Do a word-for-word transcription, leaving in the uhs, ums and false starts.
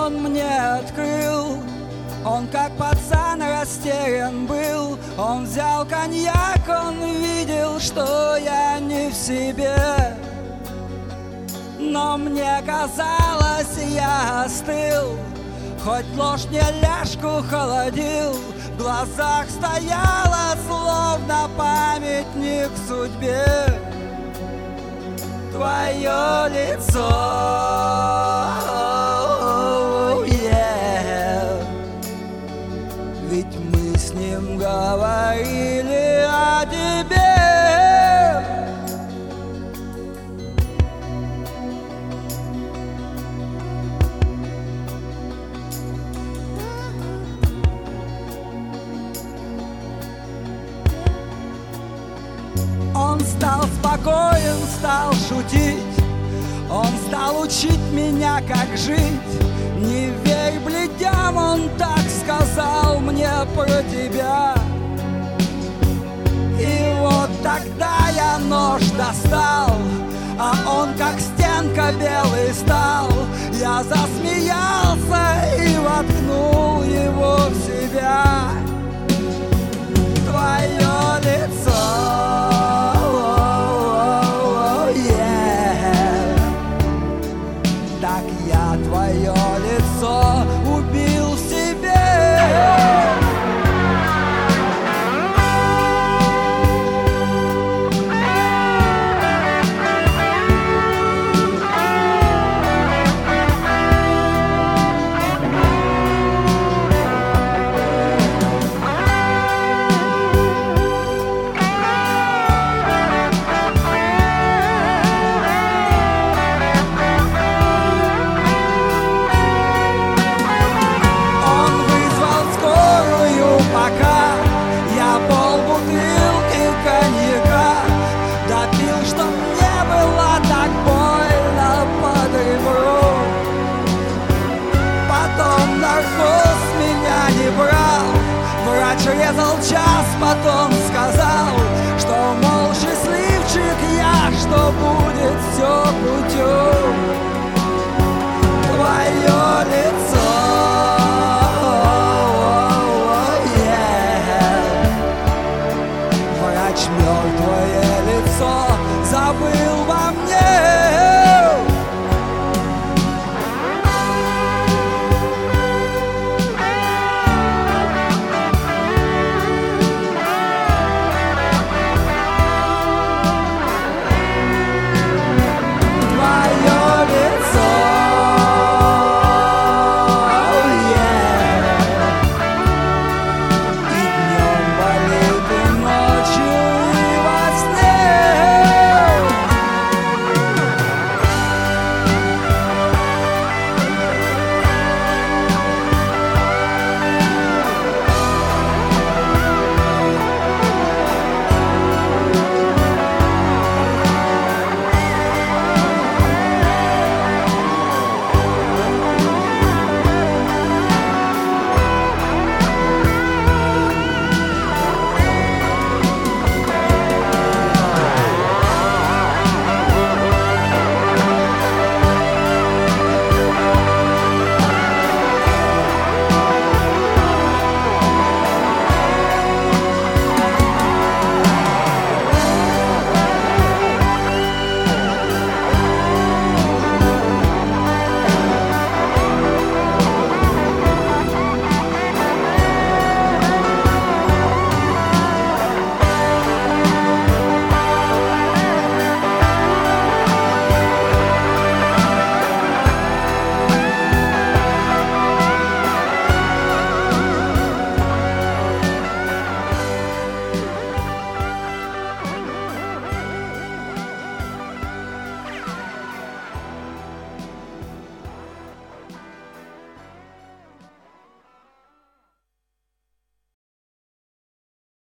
он мне открыл. Он как пацан растерян был. Он взял коньяк, он видел, что я не в себе. Но мне казалось, я остыл. Хоть ложь мне ляжку холодил, в глазах стояла, словно памятник судьбе, твое лицо. Yeah. Ведь мы с ним говорили о тебе. Он стал спокоен, стал шутить. Он стал учить меня, как жить. Не верь бледям, он так сказал мне про тебя. И вот тогда я нож достал, а он как стенка белый стал. Я засмеялся и воткнул его в себя. Твое лицо. Так я твое лицо убил в себе. Резал час, потом сказал, что, мол, счастливчик я, что будет все путем.